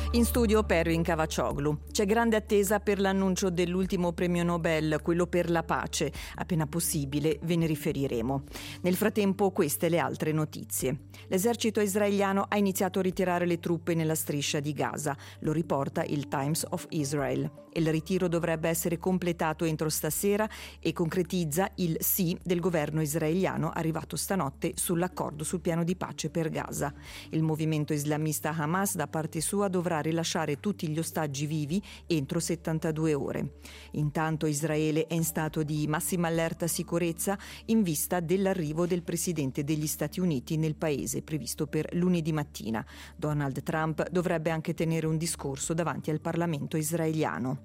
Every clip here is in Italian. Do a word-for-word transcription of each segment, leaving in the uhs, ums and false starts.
In studio Pervin Cavaccioglu. C'è grande attesa per l'annuncio dell'ultimo premio Nobel, quello per la pace. Appena possibile ve ne riferiremo. Nel frattempo queste le altre notizie. L'esercito israeliano ha iniziato a ritirare le truppe nella striscia di Gaza. Lo riporta il Times of Israel. Il ritiro dovrebbe essere completato entro stasera e concretizza il sì del governo israeliano arrivato stanotte sull'accordo sul piano di pace per Gaza. Il movimento islamista Hamas da parte sua dovrà rilasciare tutti gli ostaggi vivi entro settantadue ore. Intanto Israele è in stato di massima allerta sicurezza in vista dell'arrivo del presidente degli Stati Uniti nel paese previsto per lunedì mattina. Donald Trump dovrebbe anche tenere un discorso davanti al Parlamento israeliano.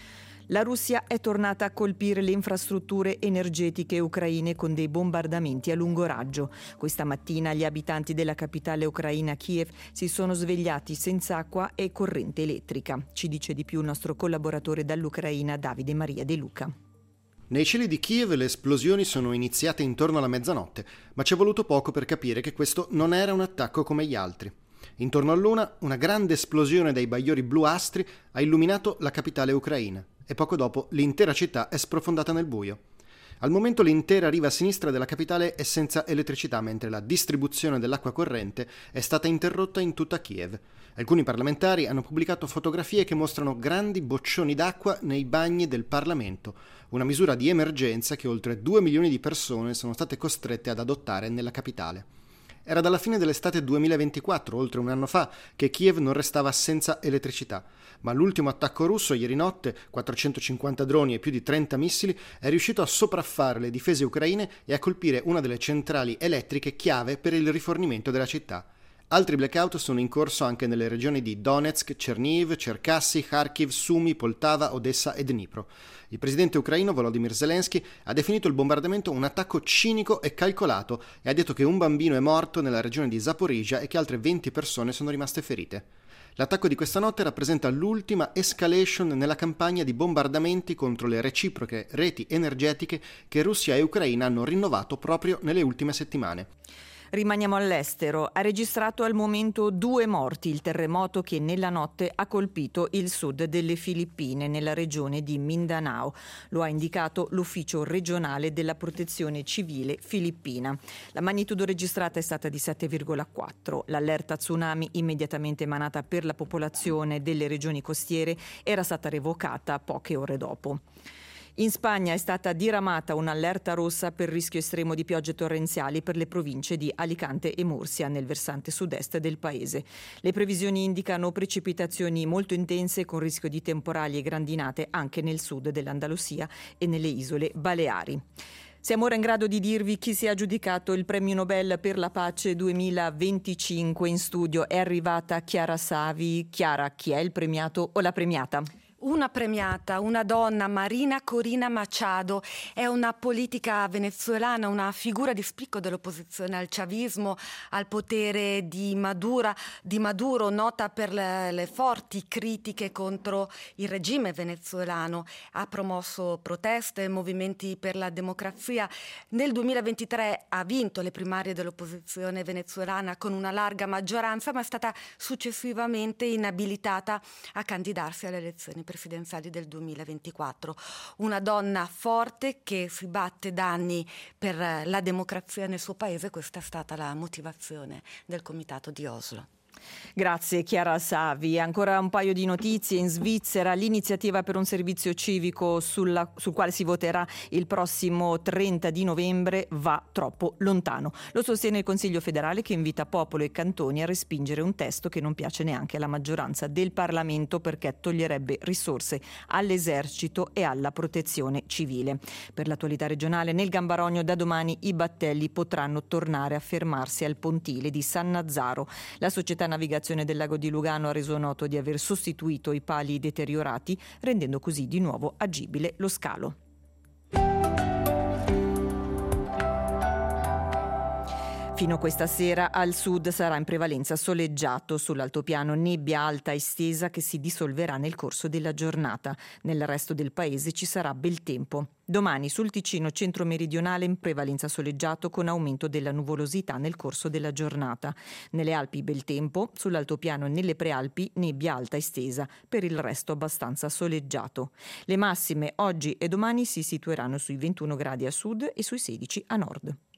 La Russia è tornata a colpire le infrastrutture energetiche ucraine con dei bombardamenti a lungo raggio. Questa mattina gli abitanti della capitale ucraina Kiev si sono svegliati senza acqua e corrente elettrica. Ci dice di più il nostro collaboratore dall'Ucraina Davide Maria De Luca. Nei cieli di Kiev le esplosioni sono iniziate intorno alla mezzanotte, ma ci è voluto poco per capire che questo non era un attacco come gli altri. Intorno all'una, una grande esplosione dai bagliori bluastri ha illuminato la capitale ucraina e poco dopo l'intera città è sprofondata nel buio. Al momento l'intera riva sinistra della capitale è senza elettricità, mentre la distribuzione dell'acqua corrente è stata interrotta in tutta Kiev. Alcuni parlamentari hanno pubblicato fotografie che mostrano grandi boccioni d'acqua nei bagni del Parlamento, una misura di emergenza che oltre due milioni di persone sono state costrette ad adottare nella capitale. Era dalla fine dell'estate duemilaventiquattro, oltre un anno fa, che Kiev non restava senza elettricità, ma l'ultimo attacco russo ieri notte, quattrocentocinquanta droni e più di trenta missili, è riuscito a sopraffare le difese ucraine e a colpire una delle centrali elettriche chiave per il rifornimento della città. Altri blackout sono in corso anche nelle regioni di Donetsk, Chernihiv, Cherkasy, Kharkiv, Sumy, Poltava, Odessa e Dnipro. Il presidente ucraino Volodymyr Zelensky ha definito il bombardamento un attacco cinico e calcolato e ha detto che un bambino è morto nella regione di Zaporizhia e che altre venti persone sono rimaste ferite. L'attacco di questa notte rappresenta l'ultima escalation nella campagna di bombardamenti contro le reciproche reti energetiche che Russia e Ucraina hanno rinnovato proprio nelle ultime settimane. Rimaniamo all'estero. Ha registrato al momento due morti il terremoto che nella notte ha colpito il sud delle Filippine, nella regione di Mindanao. Lo ha indicato l'Ufficio regionale della protezione civile filippina. La magnitudo registrata è stata di sette virgola quattro. L'allerta tsunami immediatamente emanata per la popolazione delle regioni costiere era stata revocata poche ore dopo. In Spagna è stata diramata un'allerta rossa per rischio estremo di piogge torrenziali per le province di Alicante e Murcia nel versante sud-est del paese. Le previsioni indicano precipitazioni molto intense con rischio di temporali e grandinate anche nel sud dell'Andalusia e nelle isole Baleari. Siamo ora in grado di dirvi chi si è aggiudicato il premio Nobel per la pace duemilaventicinque. In studio è arrivata Chiara Savi. Chiara, chi è il premiato o la premiata? Una premiata, una donna, Marina Corina Machado, è una politica venezuelana, una figura di spicco dell'opposizione al chavismo, al potere di Maduro, di Maduro, nota per le, le forti critiche contro il regime venezuelano. Ha promosso proteste, movimenti per la democrazia. Nel duemilaventitré ha vinto le primarie dell'opposizione venezuelana con una larga maggioranza, ma è stata successivamente inabilitata a candidarsi alle elezioni presidenziali del duemilaventiquattro. Una donna forte che si batte da anni per la democrazia nel suo paese. Questa è stata la motivazione del comitato di Oslo. Grazie Chiara Savi. Ancora un paio di notizie. In Svizzera l'iniziativa per un servizio civico sulla, sul quale si voterà il prossimo trenta di novembre va troppo lontano. Lo sostiene il Consiglio federale, che invita popolo e cantoni a respingere un testo che non piace neanche alla maggioranza del Parlamento perché toglierebbe risorse all'esercito e alla protezione civile. Per l'attualità regionale, nel Gambarogno da domani i battelli potranno tornare a fermarsi al pontile di Sannazzaro. La società Navigazione del Lago di Lugano ha reso noto di aver sostituito i pali deteriorati, rendendo così di nuovo agibile lo scalo. Fino a questa sera al sud sarà in prevalenza soleggiato, sull'altopiano nebbia alta estesa che si dissolverà nel corso della giornata. Nel resto del paese ci sarà bel tempo. Domani sul Ticino centro-meridionale in prevalenza soleggiato con aumento della nuvolosità nel corso della giornata. Nelle Alpi bel tempo, sull'altopiano e nelle prealpi nebbia alta estesa, per il resto abbastanza soleggiato. Le massime oggi e domani si situeranno sui ventuno gradi a sud e sui sedici a nord.